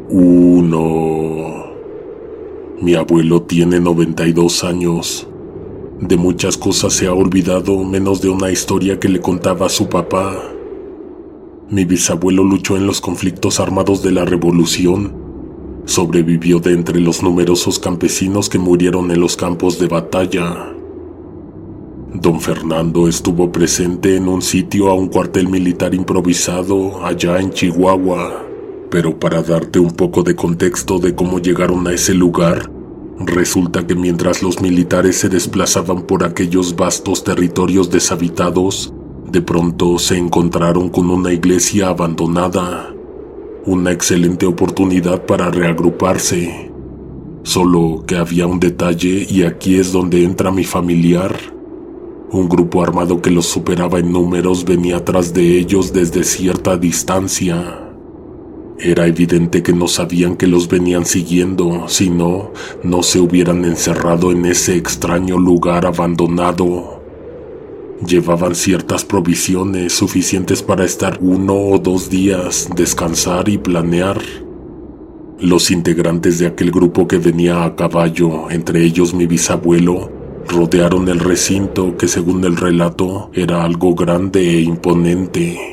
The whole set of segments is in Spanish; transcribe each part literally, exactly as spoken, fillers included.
Uno. Mi abuelo tiene noventa y dos años. De muchas cosas se ha olvidado, menos de una historia que le contaba a su papá. Mi bisabuelo luchó en los conflictos armados de la Revolución. Sobrevivió de entre los numerosos campesinos que murieron en los campos de batalla. Don Fernando estuvo presente en un sitio a un cuartel militar improvisado allá en Chihuahua. Pero para darte un poco de contexto de cómo llegaron a ese lugar, resulta que mientras los militares se desplazaban por aquellos vastos territorios deshabitados, de pronto se encontraron con una iglesia abandonada. Una excelente oportunidad para reagruparse. Solo que había un detalle y aquí es donde entra mi familiar. Un grupo armado que los superaba en números venía tras de ellos desde cierta distancia. Era evidente que no sabían que los venían siguiendo, si no, no se hubieran encerrado en ese extraño lugar abandonado. Llevaban ciertas provisiones suficientes para estar uno o dos días, descansar y planear. Los integrantes de aquel grupo que venía a caballo, entre ellos mi bisabuelo, rodearon el recinto que según el relato era algo grande e imponente.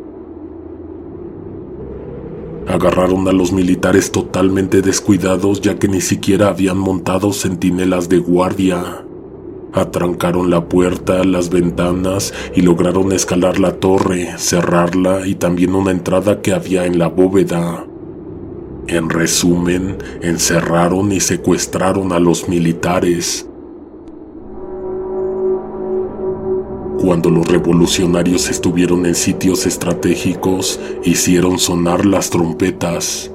Agarraron a los militares totalmente descuidados ya que ni siquiera habían montado centinelas de guardia. Atrancaron la puerta, las ventanas y lograron escalar la torre, cerrarla y también una entrada que había en la bóveda. En resumen, encerraron y secuestraron a los militares. Cuando los revolucionarios estuvieron en sitios estratégicos, hicieron sonar las trompetas.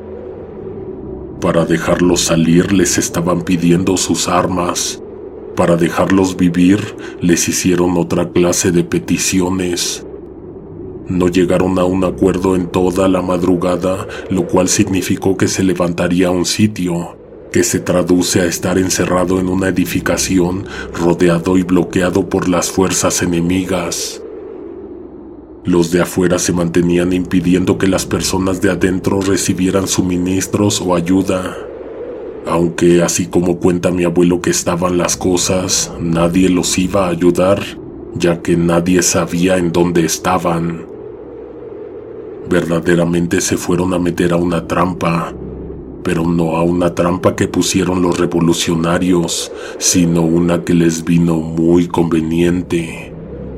Para dejarlos salir les estaban pidiendo sus armas. Para dejarlos vivir les hicieron otra clase de peticiones. No llegaron a un acuerdo en toda la madrugada, lo cual significó que se levantaría un sitio, que se traduce a estar encerrado en una edificación, rodeado y bloqueado por las fuerzas enemigas. Los de afuera se mantenían impidiendo que las personas de adentro recibieran suministros o ayuda. Aunque, así como cuenta mi abuelo que estaban las cosas, nadie los iba a ayudar, ya que nadie sabía en dónde estaban. Verdaderamente se fueron a meter a una trampa, pero no a una trampa que pusieron los revolucionarios, sino una que les vino muy conveniente.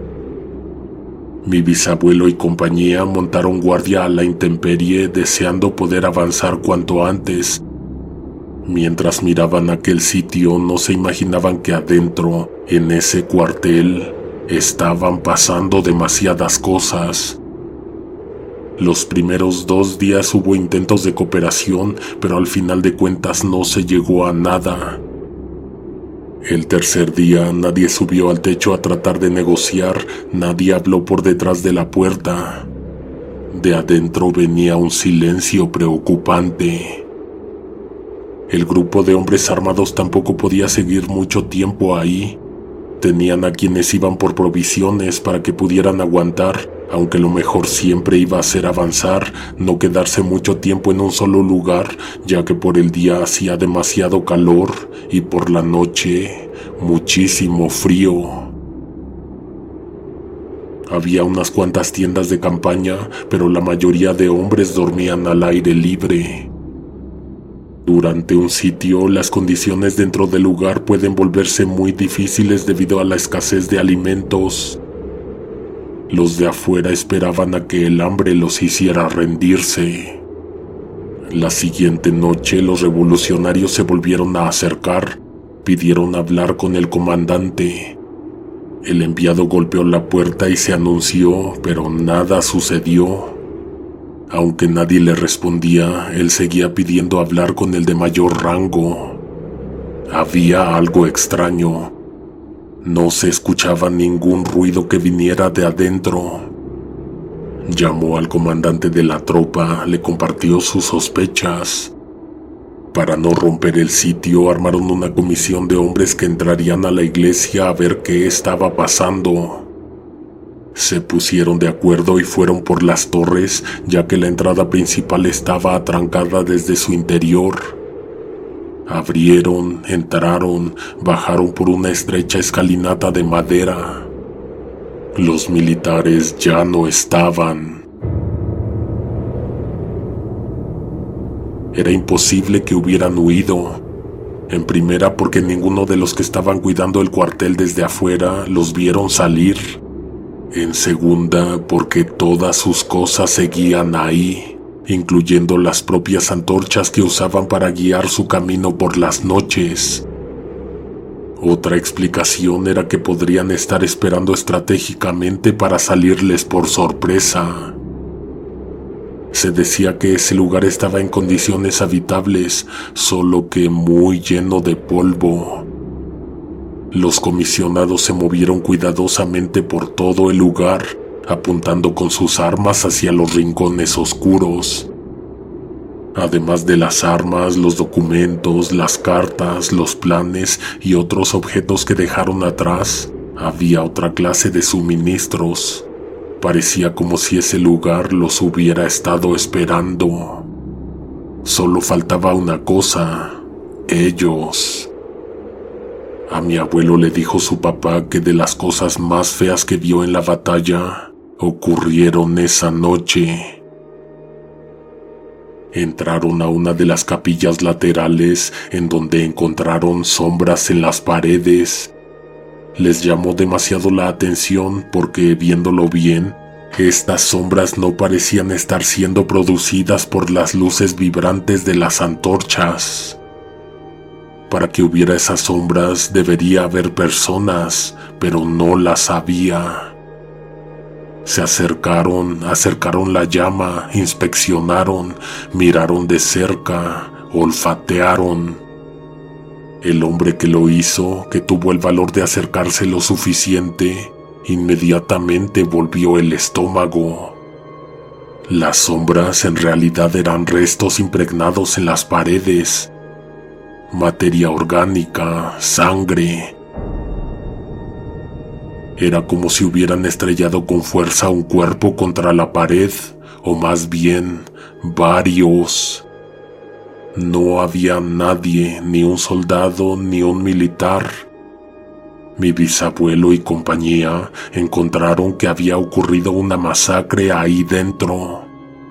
Mi bisabuelo y compañía montaron guardia a la intemperie deseando poder avanzar cuanto antes. Mientras miraban aquel sitio no se imaginaban que adentro, en ese cuartel, estaban pasando demasiadas cosas. Los primeros dos días hubo intentos de cooperación, pero al final de cuentas no se llegó a nada. El tercer día nadie subió al techo a tratar de negociar, nadie habló por detrás de la puerta. De adentro venía un silencio preocupante. El grupo de hombres armados tampoco podía seguir mucho tiempo ahí. Tenían a quienes iban por provisiones para que pudieran aguantar, aunque lo mejor siempre iba a ser avanzar, no quedarse mucho tiempo en un solo lugar, ya que por el día hacía demasiado calor y por la noche muchísimo frío. Había unas cuantas tiendas de campaña, pero la mayoría de hombres dormían al aire libre. Durante un sitio, las condiciones dentro del lugar pueden volverse muy difíciles debido a la escasez de alimentos. Los de afuera esperaban a que el hambre los hiciera rendirse. La siguiente noche, los revolucionarios se volvieron a acercar, pidieron hablar con el comandante. El enviado golpeó la puerta y se anunció, pero nada sucedió. Aunque nadie le respondía, él seguía pidiendo hablar con el de mayor rango. Había algo extraño. No se escuchaba ningún ruido que viniera de adentro. Llamó al comandante de la tropa, le compartió sus sospechas. Para no romper el sitio, armaron una comisión de hombres que entrarían a la iglesia a ver qué estaba pasando. Se pusieron de acuerdo y fueron por las torres, ya que la entrada principal estaba atrancada desde su interior. Abrieron, entraron, bajaron por una estrecha escalinata de madera. Los militares ya no estaban. Era imposible que hubieran huido. En primera, porque ninguno de los que estaban cuidando el cuartel desde afuera los vieron salir. En segunda, porque todas sus cosas seguían ahí, incluyendo las propias antorchas que usaban para guiar su camino por las noches. Otra explicación era que podrían estar esperando estratégicamente para salirles por sorpresa. Se decía que ese lugar estaba en condiciones habitables, solo que muy lleno de polvo. Los comisionados se movieron cuidadosamente por todo el lugar, apuntando con sus armas hacia los rincones oscuros. Además de las armas, los documentos, las cartas, los planes y otros objetos que dejaron atrás, había otra clase de suministros. Parecía como si ese lugar los hubiera estado esperando. Solo faltaba una cosa: ellos. A mi abuelo le dijo su papá que de las cosas más feas que vio en la batalla ocurrieron esa noche. Entraron a una de las capillas laterales, en donde encontraron sombras en las paredes. Les llamó demasiado la atención porque, viéndolo bien, estas sombras no parecían estar siendo producidas por las luces vibrantes de las antorchas. Para que hubiera esas sombras debería haber personas, pero no las había. Se acercaron, acercaron la llama, inspeccionaron, miraron de cerca, olfatearon. El hombre que lo hizo, que tuvo el valor de acercarse lo suficiente, inmediatamente volvió el estómago. Las sombras en realidad eran restos impregnados en las paredes. Materia orgánica, sangre. Era como si hubieran estrellado con fuerza un cuerpo contra la pared, o más bien, varios. No había nadie, ni un soldado, ni un militar. Mi bisabuelo y compañía encontraron que había ocurrido una masacre ahí dentro.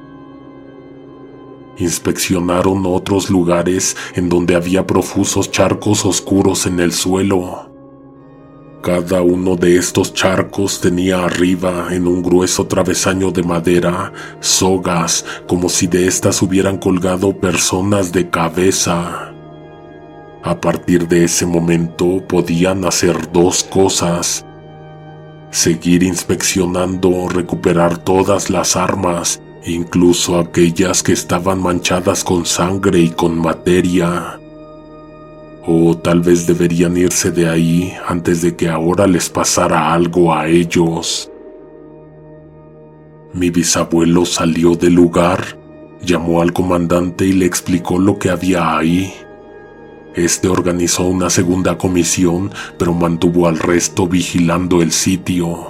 Inspeccionaron otros lugares en donde había profusos charcos oscuros en el suelo. Cada uno de estos charcos tenía arriba, en un grueso travesaño de madera, sogas, como si de estas hubieran colgado personas de cabeza. A partir de ese momento podían hacer dos cosas: seguir inspeccionando, recuperar todas las armas, incluso aquellas que estaban manchadas con sangre y con materia. O tal vez deberían irse de ahí antes de que ahora les pasara algo a ellos. Mi bisabuelo salió del lugar, llamó al comandante y le explicó lo que había ahí. Este organizó una segunda comisión, pero mantuvo al resto vigilando el sitio.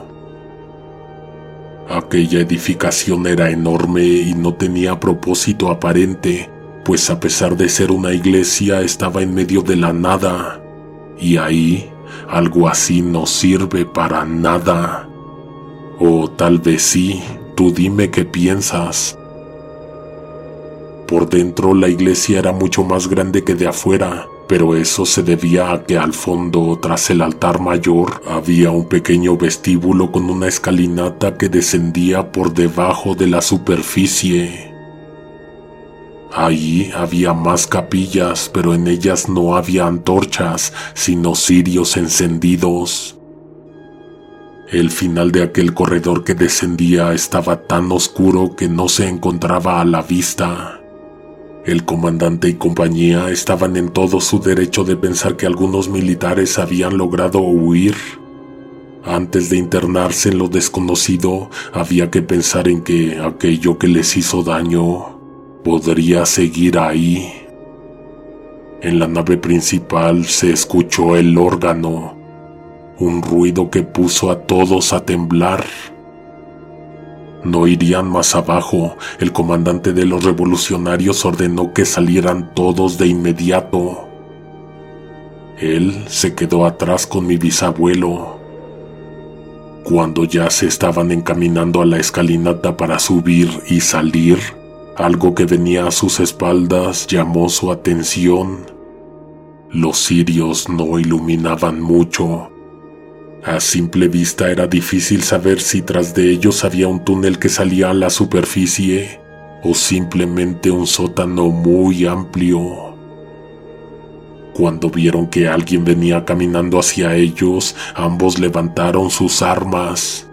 Aquella edificación era enorme y no tenía propósito aparente, pues a pesar de ser una iglesia estaba en medio de la nada, y ahí algo así no sirve para nada. O tal vez sí, tú dime qué piensas. Por dentro la iglesia era mucho más grande que de afuera, pero eso se debía a que al fondo, tras el altar mayor, había un pequeño vestíbulo con una escalinata que descendía por debajo de la superficie. Allí había más capillas, pero en ellas no había antorchas, sino cirios encendidos. El final de aquel corredor que descendía estaba tan oscuro que no se encontraba a la vista. El comandante y compañía estaban en todo su derecho de pensar que algunos militares habían logrado huir. Antes de internarse en lo desconocido, había que pensar en que aquello que les hizo daño podría seguir ahí. En la nave principal se escuchó el órgano, un ruido que puso a todos a temblar. No irían más abajo. El comandante de los revolucionarios ordenó que salieran todos de inmediato. Él se quedó atrás con mi bisabuelo. Cuando ya se estaban encaminando a la escalinata para subir y salir, algo que venía a sus espaldas llamó su atención. Los cirios no iluminaban mucho. A simple vista era difícil saber si tras de ellos había un túnel que salía a la superficie o simplemente un sótano muy amplio. Cuando vieron que alguien venía caminando hacia ellos, ambos levantaron sus armas.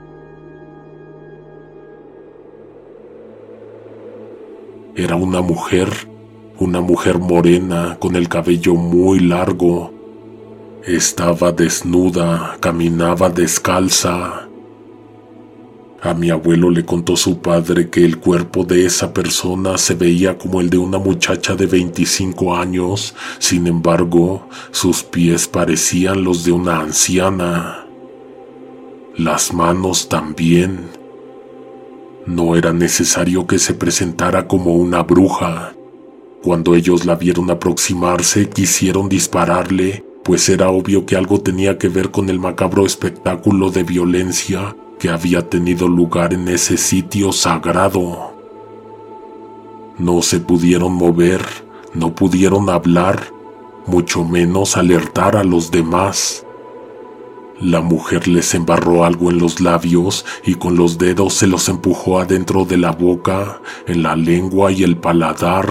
Era una mujer, una mujer morena con el cabello muy largo. Estaba desnuda, caminaba descalza. A mi abuelo le contó su padre que el cuerpo de esa persona se veía como el de una muchacha de veinticinco años, sin embargo, sus pies parecían los de una anciana. Las manos también. No era necesario que se presentara como una bruja. Cuando ellos la vieron aproximarse, quisieron dispararle, pues era obvio que algo tenía que ver con el macabro espectáculo de violencia que había tenido lugar en ese sitio sagrado. No se pudieron mover, no pudieron hablar, mucho menos alertar a los demás. La mujer les embarró algo en los labios y con los dedos se los empujó adentro de la boca, en la lengua y el paladar.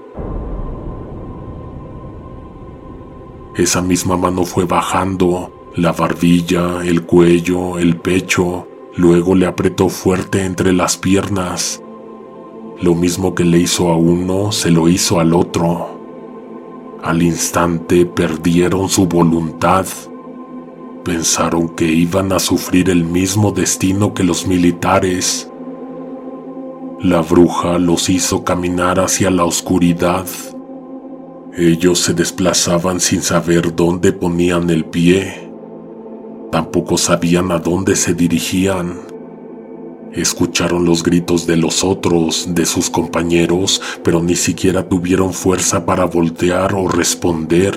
Esa misma mano fue bajando la barbilla, el cuello, el pecho, luego le apretó fuerte entre las piernas. Lo mismo que le hizo a uno, se lo hizo al otro. Al instante perdieron su voluntad. Pensaron que iban a sufrir el mismo destino que los militares. La bruja los hizo caminar hacia la oscuridad. Ellos se desplazaban sin saber dónde ponían el pie. Tampoco sabían a dónde se dirigían. Escucharon los gritos de los otros, de sus compañeros, pero ni siquiera tuvieron fuerza para voltear o responder.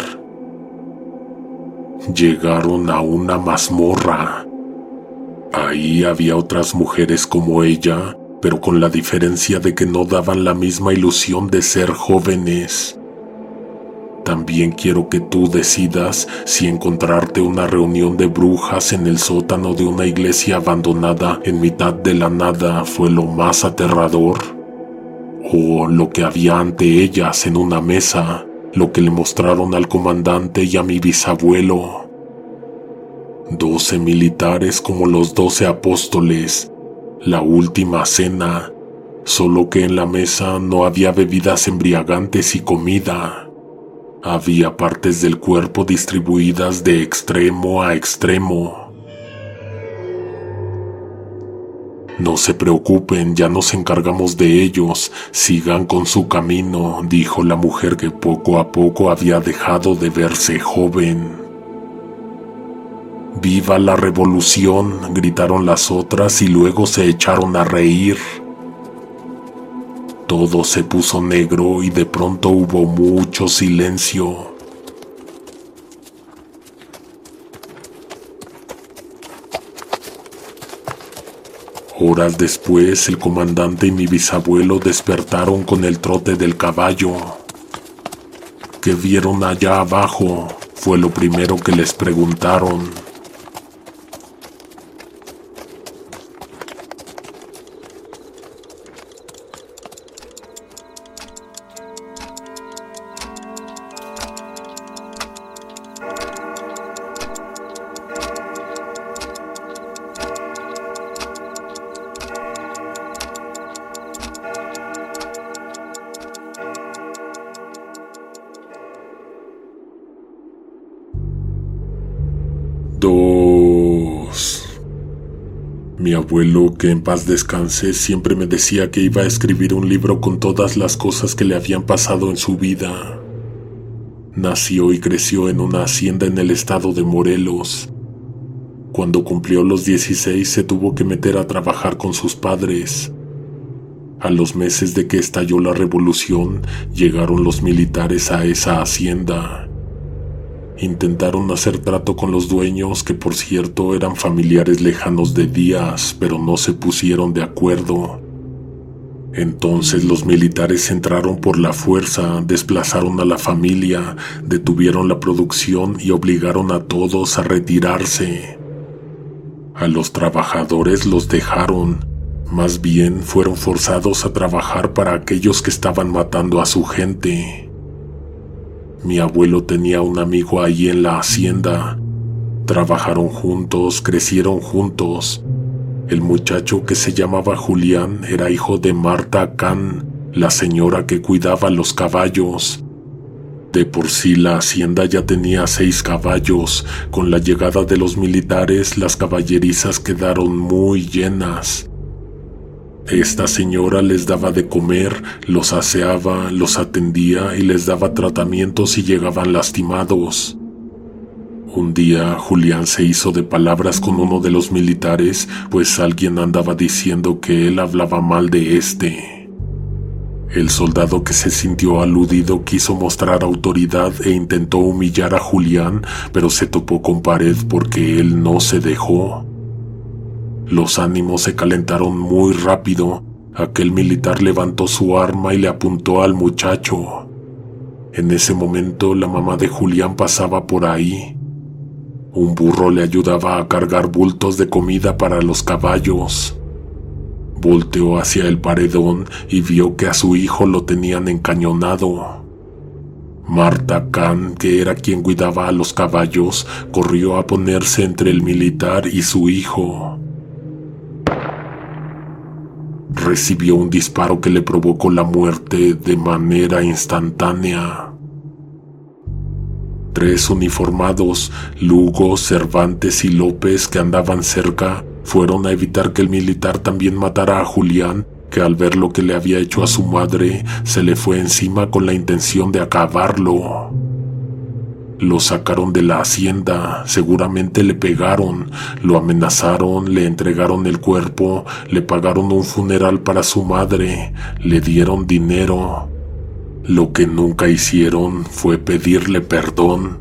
Llegaron a una mazmorra. Ahí había otras mujeres como ella, pero con la diferencia de que no daban la misma ilusión de ser jóvenes. También quiero que tú decidas si encontrarte una reunión de brujas en el sótano de una iglesia abandonada en mitad de la nada fue lo más aterrador, o lo que había ante ellas en una mesa, lo que le mostraron al comandante y a mi bisabuelo. Doce militares como los doce apóstoles, la última cena, solo que en la mesa no había bebidas embriagantes y comida. Había partes del cuerpo distribuidas de extremo a extremo. No se preocupen, ya nos encargamos de ellos. Sigan con su camino, dijo la mujer que poco a poco había dejado de verse joven. ¡Viva la revolución!, gritaron las otras y luego se echaron a reír. Todo se puso negro y de pronto hubo mucho silencio. Horas después, el comandante y mi bisabuelo despertaron con el trote del caballo. ¿Qué vieron allá abajo?, fue lo primero que les preguntaron. Dos. Mi abuelo, que en paz descanse, siempre me decía que iba a escribir un libro con todas las cosas que le habían pasado en su vida. Nació y creció en una hacienda en el estado de Morelos. Cuando cumplió los dieciséis se tuvo que meter a trabajar con sus padres. A los meses de que estalló la revolución, llegaron los militares a esa hacienda. Intentaron hacer trato con los dueños, que por cierto eran familiares lejanos de Díaz, pero no se pusieron de acuerdo. Entonces los militares entraron por la fuerza, desplazaron a la familia, detuvieron la producción y obligaron a todos a retirarse. A los trabajadores los dejaron, más bien fueron forzados a trabajar para aquellos que estaban matando a su gente. Mi abuelo tenía un amigo ahí en la hacienda. Trabajaron juntos, crecieron juntos. El muchacho, que se llamaba Julián, era hijo de Marta Can, la señora que cuidaba los caballos. De por sí la hacienda ya tenía seis caballos. Con la llegada de los militares, las caballerizas quedaron muy llenas. Esta señora les daba de comer, los aseaba, los atendía y les daba tratamientos si llegaban lastimados. Un día Julián se hizo de palabras con uno de los militares, pues alguien andaba diciendo que él hablaba mal de este. El soldado, que se sintió aludido, quiso mostrar autoridad e intentó humillar a Julián, pero se topó con pared porque él no se dejó. Los ánimos se calentaron muy rápido. Aquel militar levantó su arma y le apuntó al muchacho. En ese momento la mamá de Julián pasaba por ahí. Un burro le ayudaba a cargar bultos de comida para los caballos. Volteó hacia el paredón y vio que a su hijo lo tenían encañonado. Marta Can, que era quien cuidaba a los caballos, corrió a ponerse entre el militar y su hijo. Recibió un disparo que le provocó la muerte de manera instantánea. Tres uniformados, Lugo, Cervantes y López, que andaban cerca, fueron a evitar que el militar también matara a Julián, que al ver lo que le había hecho a su madre, se le fue encima con la intención de acabarlo. Lo sacaron de la hacienda, seguramente le pegaron, lo amenazaron, le entregaron el cuerpo, le pagaron un funeral para su madre, le dieron dinero. Lo que nunca hicieron fue pedirle perdón.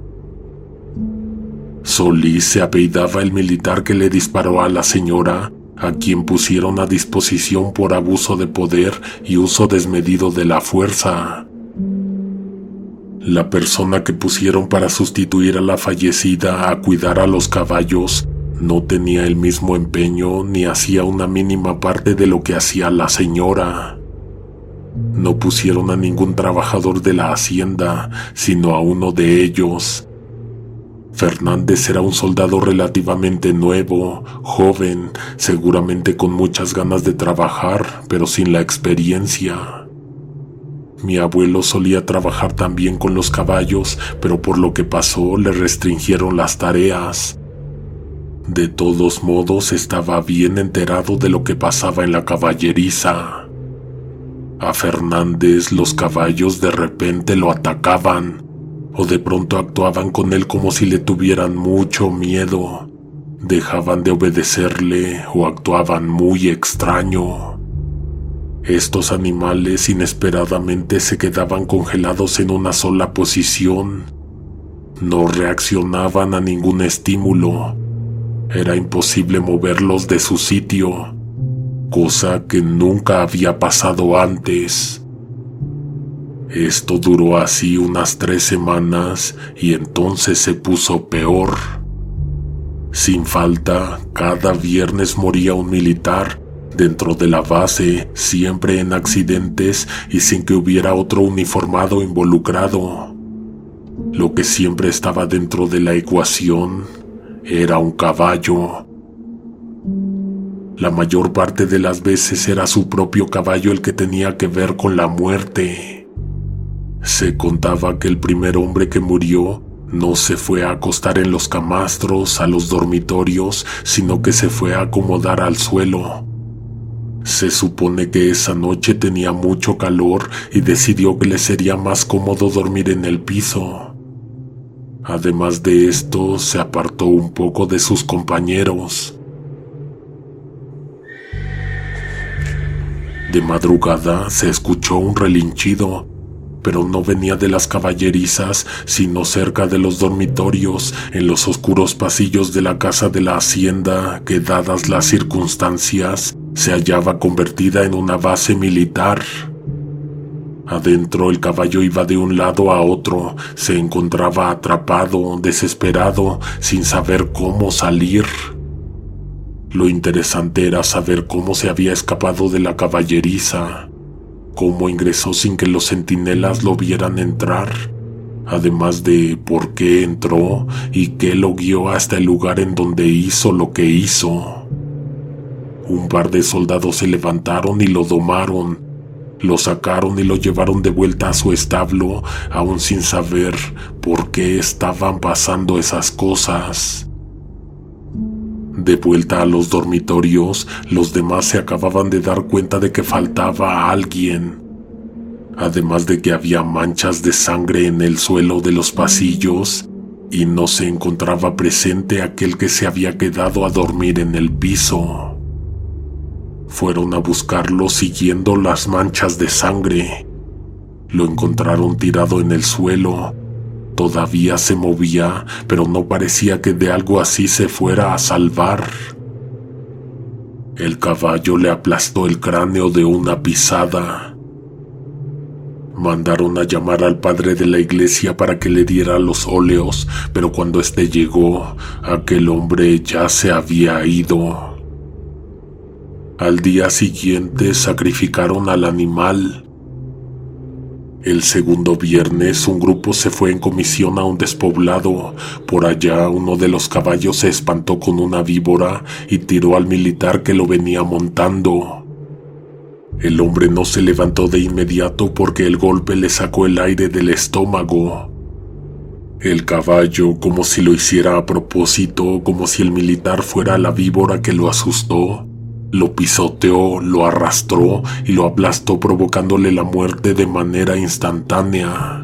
Solís se apellidaba el militar que le disparó a la señora, a quien pusieron a disposición por abuso de poder y uso desmedido de la fuerza. La persona que pusieron para sustituir a la fallecida a cuidar a los caballos no tenía el mismo empeño ni hacía una mínima parte de lo que hacía la señora. No pusieron a ningún trabajador de la hacienda, sino a uno de ellos. Fernández era un soldado relativamente nuevo, joven, seguramente con muchas ganas de trabajar, pero sin la experiencia. Mi abuelo solía trabajar también con los caballos, pero por lo que pasó le restringieron las tareas. De todos modos, estaba bien enterado de lo que pasaba en la caballeriza. A Fernández los caballos de repente lo atacaban, o de pronto actuaban con él como si le tuvieran mucho miedo. Dejaban de obedecerle o actuaban muy extraño. Estos animales inesperadamente se quedaban congelados en una sola posición. No reaccionaban a ningún estímulo. Era imposible moverlos de su sitio, cosa que nunca había pasado antes. Esto duró así unas tres semanas y entonces se puso peor. Sin falta, cada viernes moría un militar dentro de la base, siempre en accidentes y sin que hubiera otro uniformado involucrado. Lo que siempre estaba dentro de la ecuación era un caballo. La mayor parte de las veces era su propio caballo el que tenía que ver con la muerte. Se contaba que el primer hombre que murió no se fue a acostar en los camastros, a los dormitorios, sino que se fue a acomodar al suelo. Se supone que esa noche tenía mucho calor y decidió que le sería más cómodo dormir en el piso. Además de esto, se apartó un poco de sus compañeros. De madrugada se escuchó un relinchido, pero no venía de las caballerizas, sino cerca de los dormitorios, en los oscuros pasillos de la casa de la hacienda, que dadas las circunstancias, se hallaba convertida en una base militar. Adentro el caballo iba de un lado a otro, se encontraba atrapado, desesperado, sin saber cómo salir. Lo interesante era saber cómo se había escapado de la caballeriza, cómo ingresó sin que los centinelas lo vieran entrar, además de por qué entró y qué lo guió hasta el lugar en donde hizo lo que hizo. Un par de soldados se levantaron y lo domaron, lo sacaron y lo llevaron de vuelta a su establo, aún sin saber por qué estaban pasando esas cosas. De vuelta a los dormitorios, los demás se acababan de dar cuenta de que faltaba alguien, además de que había manchas de sangre en el suelo de los pasillos y no se encontraba presente aquel que se había quedado a dormir en el piso. Fueron a buscarlo siguiendo las manchas de sangre. Lo encontraron tirado en el suelo. Todavía se movía, pero no parecía que de algo así se fuera a salvar. El caballo le aplastó el cráneo de una pisada. Mandaron a llamar al padre de la iglesia para que le diera los óleos, pero cuando éste llegó, aquel hombre ya se había ido. Al día siguiente sacrificaron al animal. El segundo viernes un grupo se fue en comisión a un despoblado. Por allá uno de los caballos se espantó con una víbora y tiró al militar que lo venía montando. El hombre no se levantó de inmediato porque el golpe le sacó el aire del estómago. El caballo, como si lo hiciera a propósito, como si el militar fuera la víbora que lo asustó, lo pisoteó, lo arrastró y lo aplastó, provocándole la muerte de manera instantánea.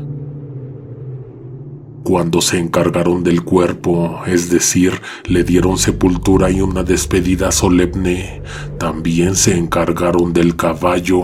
Cuando se encargaron del cuerpo, es decir, le dieron sepultura y una despedida solemne, también se encargaron del caballo.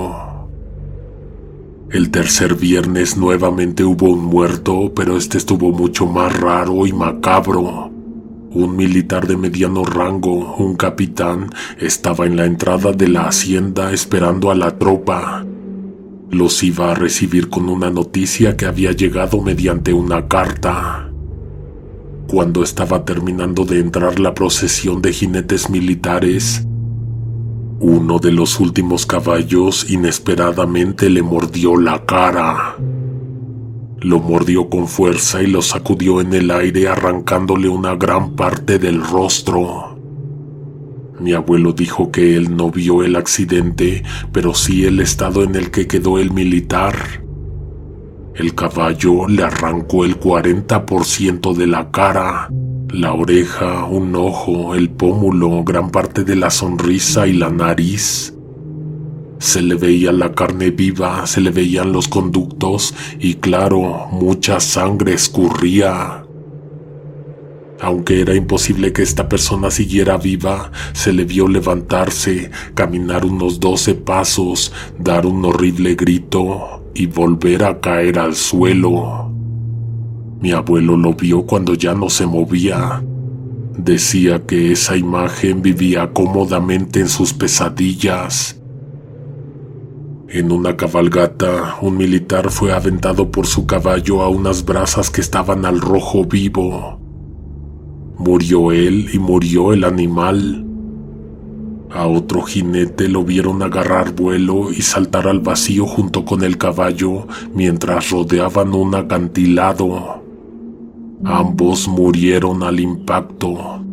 El tercer viernes nuevamente hubo un muerto, pero este estuvo mucho más raro y macabro. Un militar de mediano rango, un capitán, estaba en la entrada de la hacienda esperando a la tropa. Los iba a recibir con una noticia que había llegado mediante una carta. Cuando estaba terminando de entrar la procesión de jinetes militares, uno de los últimos caballos inesperadamente le mordió la cara. Lo mordió con fuerza y lo sacudió en el aire, arrancándole una gran parte del rostro. Mi abuelo dijo que él no vio el accidente, pero sí el estado en el que quedó el militar. El caballo le arrancó el cuarenta por ciento de la cara, la oreja, un ojo, el pómulo, gran parte de la sonrisa y la nariz. Se le veía la carne viva, se le veían los conductos y, claro, mucha sangre escurría. Aunque era imposible que esta persona siguiera viva, se le vio levantarse, caminar unos doce pasos, dar un horrible grito y volver a caer al suelo. Mi abuelo lo vio cuando ya no se movía. Decía que esa imagen vivía cómodamente en sus pesadillas. En una cabalgata, un militar fue aventado por su caballo a unas brasas que estaban al rojo vivo. Murió él y murió el animal. A otro jinete lo vieron agarrar vuelo y saltar al vacío junto con el caballo mientras rodeaban un acantilado. Ambos murieron al impacto.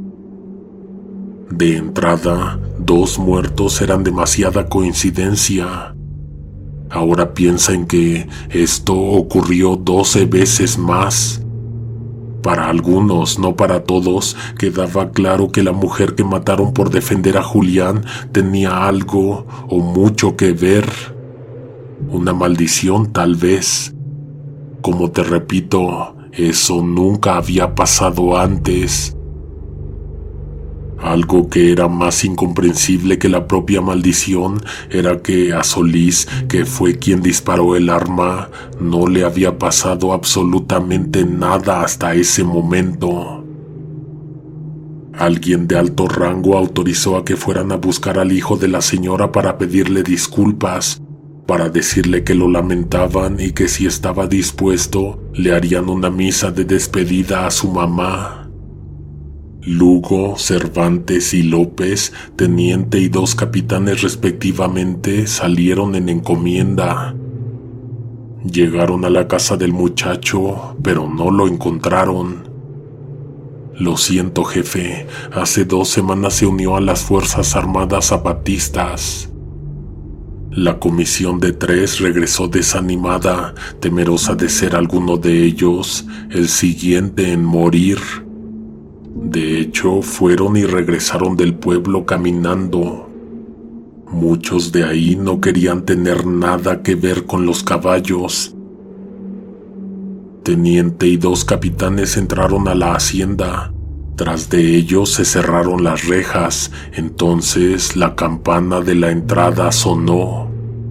De entrada, dos muertos eran demasiada coincidencia. Ahora piensa en que esto ocurrió doce veces más. Para algunos, no para todos, quedaba claro que la mujer que mataron por defender a Julián tenía algo o mucho que ver. Una maldición, tal vez. Como te repito, Eso nunca había pasado antes. Algo que era más incomprensible que la propia maldición era que a Solís, que fue quien disparó el arma, no le había pasado absolutamente nada hasta ese momento. Alguien de alto rango autorizó a que fueran a buscar al hijo de la señora para pedirle disculpas, para decirle que lo lamentaban y que si estaba dispuesto, le harían una misa de despedida a su mamá. Lugo, Cervantes y López, teniente y dos capitanes respectivamente, salieron en encomienda. Llegaron a la casa del muchacho, pero no lo encontraron. Lo siento, jefe, hace dos semanas se unió a las Fuerzas Armadas zapatistas. La comisión de tres regresó desanimada, temerosa de ser alguno de ellos, el siguiente en morir. De hecho, fueron y regresaron del pueblo caminando. Muchos de ahí no querían tener nada que ver con los caballos. Teniente y dos capitanes entraron a la hacienda. Tras de ellos se cerraron las rejas, entonces la campana de la entrada sonó.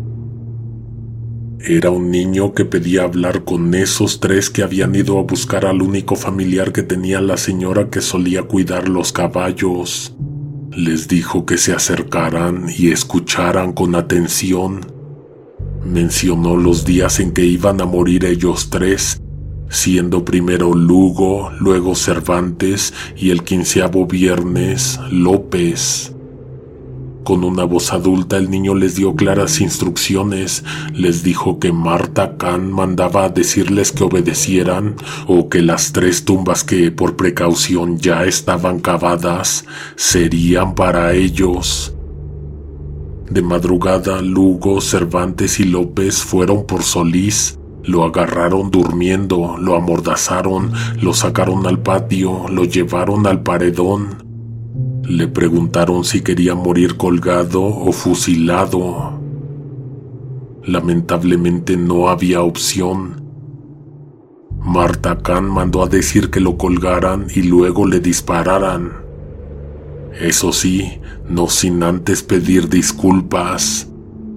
Era un niño que pedía hablar con esos tres que habían ido a buscar al único familiar que tenía la señora que solía cuidar los caballos. Les dijo que se acercaran y escucharan con atención. Mencionó los días en que iban a morir ellos tres, siendo primero Lugo, luego Cervantes y el quinceavo viernes López. Con una voz adulta el niño les dio claras instrucciones, les dijo que Marta Khan mandaba a decirles que obedecieran o que las tres tumbas que por precaución ya estaban cavadas serían para ellos. De madrugada Lugo, Cervantes y López fueron por Solís, lo agarraron durmiendo, lo amordazaron, lo sacaron al patio, lo llevaron al paredón. Le preguntaron si quería morir colgado o fusilado. Lamentablemente no había opción. Marta Khan mandó a decir que lo colgaran y luego le dispararan. Eso sí, no sin antes pedir disculpas.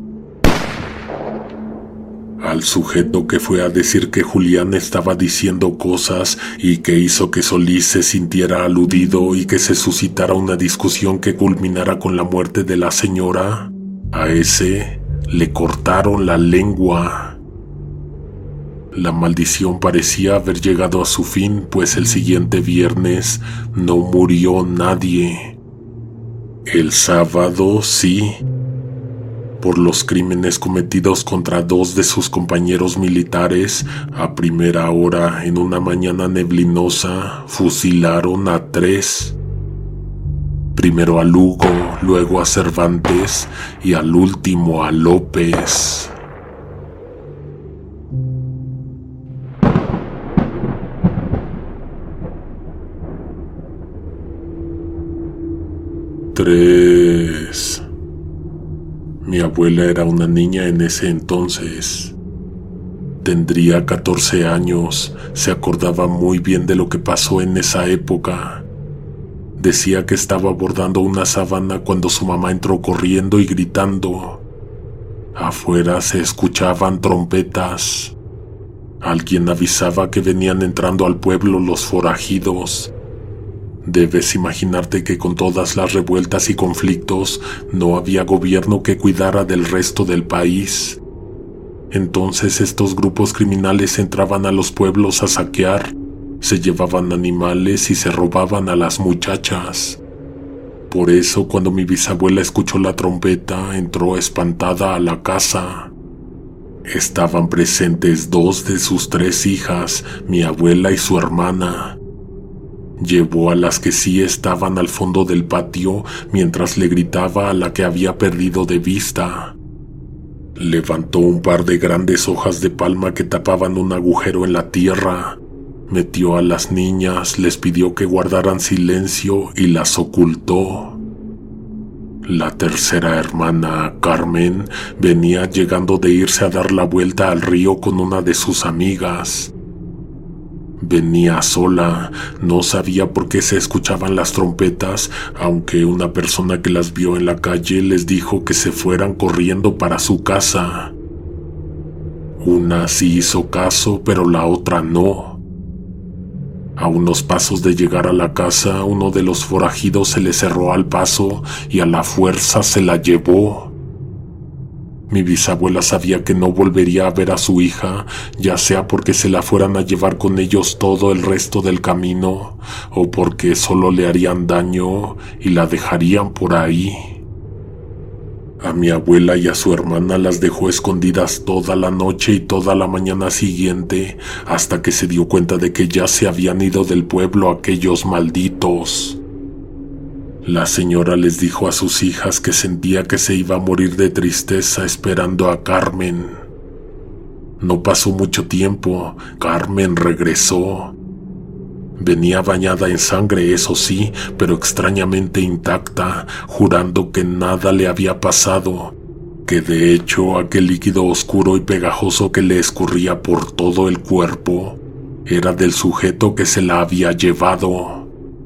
Al sujeto que fue a decir que Julián estaba diciendo cosas y que hizo que Solís se sintiera aludido y que se suscitara una discusión que culminara con la muerte de la señora, a ese le cortaron la lengua. La maldición parecía haber llegado a su fin, pues el siguiente viernes no murió nadie. El sábado sí, por los crímenes cometidos contra dos de sus compañeros militares, a primera hora en una mañana neblinosa, fusilaron a tres. Primero a Lugo, luego a Cervantes y al último a López. Tres. Mi abuela era una niña en ese entonces. Tendría catorce años, se acordaba muy bien de lo que pasó en esa época. Decía que estaba bordando una sábana cuando su mamá entró corriendo y gritando. Afuera se escuchaban trompetas. Alguien avisaba que venían entrando al pueblo los forajidos. Debes imaginarte que con todas las revueltas y conflictos no había gobierno que cuidara del resto del país. Entonces estos grupos criminales entraban a los pueblos a saquear, se llevaban animales y se robaban a las muchachas. Por eso cuando mi bisabuela escuchó la trompeta entró espantada a la casa. Estaban presentes dos de sus tres hijas, mi abuela y su hermana. Llevó a las que sí estaban al fondo del patio mientras le gritaba a la que había perdido de vista. Levantó un par de grandes hojas de palma que tapaban un agujero en la tierra. Metió a las niñas, les pidió que guardaran silencio y las ocultó. La tercera hermana, Carmen, venía llegando de irse a dar la vuelta al río con una de sus amigas. Venía sola, no sabía por qué se escuchaban las trompetas, aunque una persona que las vio en la calle les dijo que se fueran corriendo para su casa. Una sí hizo caso, pero la otra no. A unos pasos de llegar a la casa, uno de los forajidos se le cerró al paso y a la fuerza se la llevó. Mi bisabuela sabía que no volvería a ver a su hija, ya sea porque se la fueran a llevar con ellos todo el resto del camino, o porque solo le harían daño y la dejarían por ahí. A mi abuela y a su hermana las dejó escondidas toda la noche y toda la mañana siguiente, hasta que se dio cuenta de que ya se habían ido del pueblo aquellos malditos. La señora les dijo a sus hijas que sentía que se iba a morir de tristeza esperando a Carmen. No pasó mucho tiempo, Carmen regresó. Venía bañada en sangre, eso sí, pero extrañamente intacta, jurando que nada le había pasado, que de hecho aquel líquido oscuro y pegajoso que le escurría por todo el cuerpo era del sujeto que se la había llevado.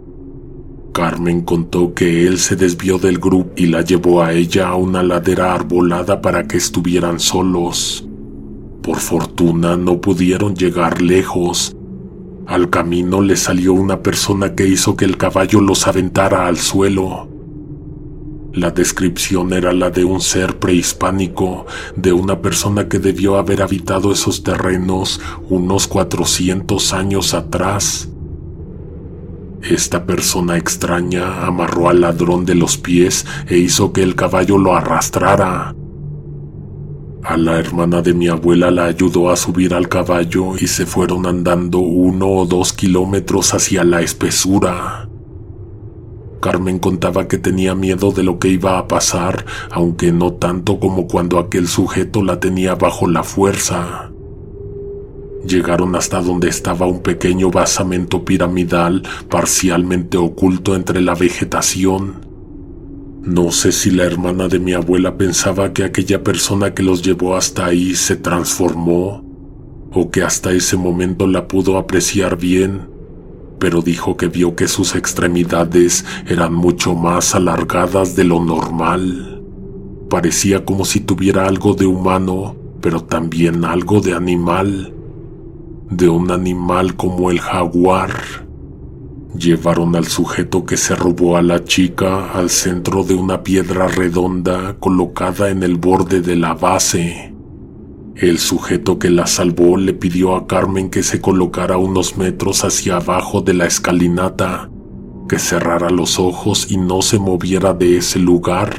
Carmen contó que él se desvió del grupo y la llevó a ella a una ladera arbolada para que estuvieran solos. Por fortuna no pudieron llegar lejos. Al camino le salió una persona que hizo que el caballo los aventara al suelo. La descripción era la de un ser prehispánico, de una persona que debió haber habitado esos terrenos unos cuatrocientos años atrás. Esta persona extraña amarró al ladrón de los pies e hizo que el caballo lo arrastrara. A la hermana de mi abuela la ayudó a subir al caballo y se fueron andando uno o dos kilómetros hacia la espesura. Carmen contaba que tenía miedo de lo que iba a pasar, aunque no tanto como cuando aquel sujeto la tenía bajo la fuerza. Llegaron hasta donde estaba un pequeño basamento piramidal parcialmente oculto entre la vegetación. No sé si la hermana de mi abuela pensaba que aquella persona que los llevó hasta ahí se transformó, o que hasta ese momento la pudo apreciar bien, pero dijo que vio que sus extremidades eran mucho más alargadas de lo normal. Parecía como si tuviera algo de humano, pero también algo de animal. De un animal como el jaguar. Llevaron al sujeto que se robó a la chica al centro de una piedra redonda colocada en el borde de la base. El sujeto que la salvó le pidió a Carmen que se colocara unos metros hacia abajo de la escalinata, que cerrara los ojos y no se moviera de ese lugar.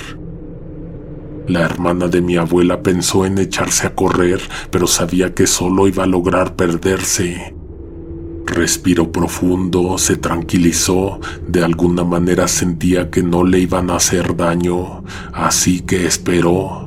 La hermana de mi abuela pensó en echarse a correr, pero sabía que solo iba a lograr perderse. Respiró profundo, se tranquilizó, de alguna manera sentía que no le iban a hacer daño, así que esperó.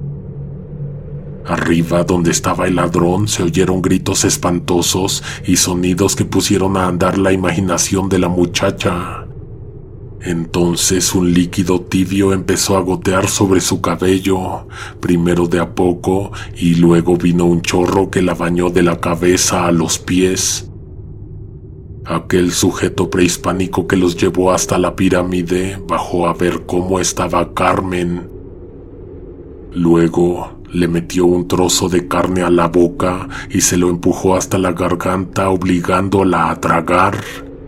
Arriba, donde estaba el ladrón, se oyeron gritos espantosos y sonidos que pusieron a andar la imaginación de la muchacha. Entonces un líquido tibio empezó a gotear sobre su cabello, primero de a poco y luego vino un chorro que la bañó de la cabeza a los pies. Aquel sujeto prehispánico que los llevó hasta la pirámide bajó a ver cómo estaba Carmen. Luego le metió un trozo de carne a la boca y se lo empujó hasta la garganta, obligándola a tragar.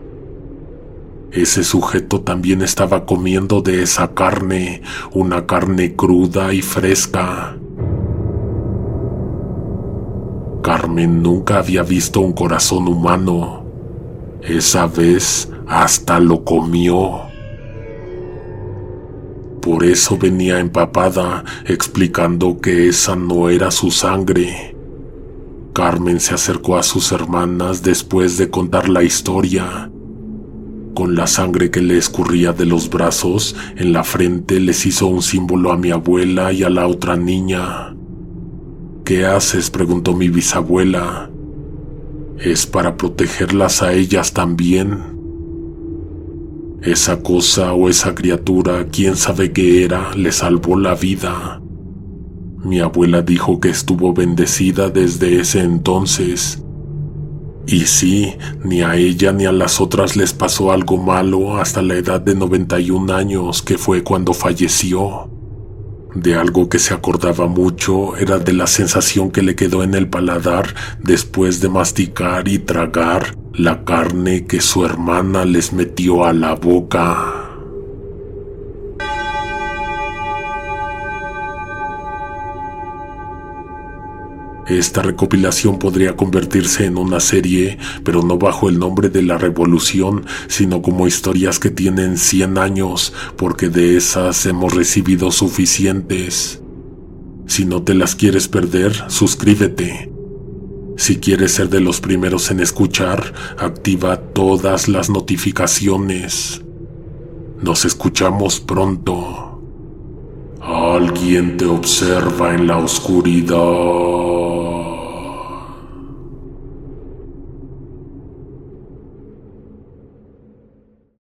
Ese sujeto también estaba comiendo de esa carne, una carne cruda y fresca. Carmen nunca había visto un corazón humano. Esa vez hasta lo comió. Por eso venía empapada, explicando que esa no era su sangre. Carmen se acercó a sus hermanas después de contar la historia. Con la sangre que le escurría de los brazos, en la frente les hizo un símbolo a mi abuela y a la otra niña. ¿Qué haces?, preguntó mi bisabuela. ¿Es para protegerlas a ellas también? Esa cosa o esa criatura, quién sabe qué era, le salvó la vida. Mi abuela dijo que estuvo bendecida desde ese entonces. Y sí, ni a ella ni a las otras les pasó algo malo hasta la edad de noventa y un años, que fue cuando falleció. De algo que se acordaba mucho era de la sensación que le quedó en el paladar después de masticar y tragar la carne que su hermana les metió a la boca. Esta recopilación podría convertirse en una serie, pero no bajo el nombre de La Revolución, sino como historias que tienen cien años, porque de esas hemos recibido suficientes. Si no te las quieres perder, suscríbete. Si quieres ser de los primeros en escuchar, activa todas las notificaciones. Nos escuchamos pronto. Alguien te observa en la oscuridad.